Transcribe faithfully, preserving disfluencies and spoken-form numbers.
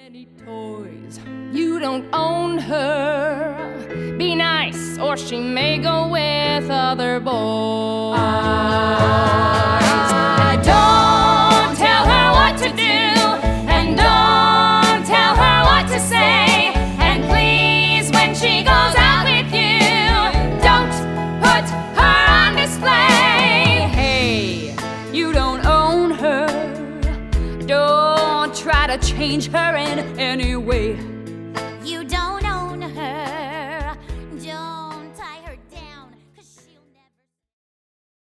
any toys. You don't own her. Be nice, or she may go with other boys. Don't tell her what to do, and don't tell her what to say. And please, when she goes out with you, don't put her on display. Hey, you don't own her. Don't try to change her in any way.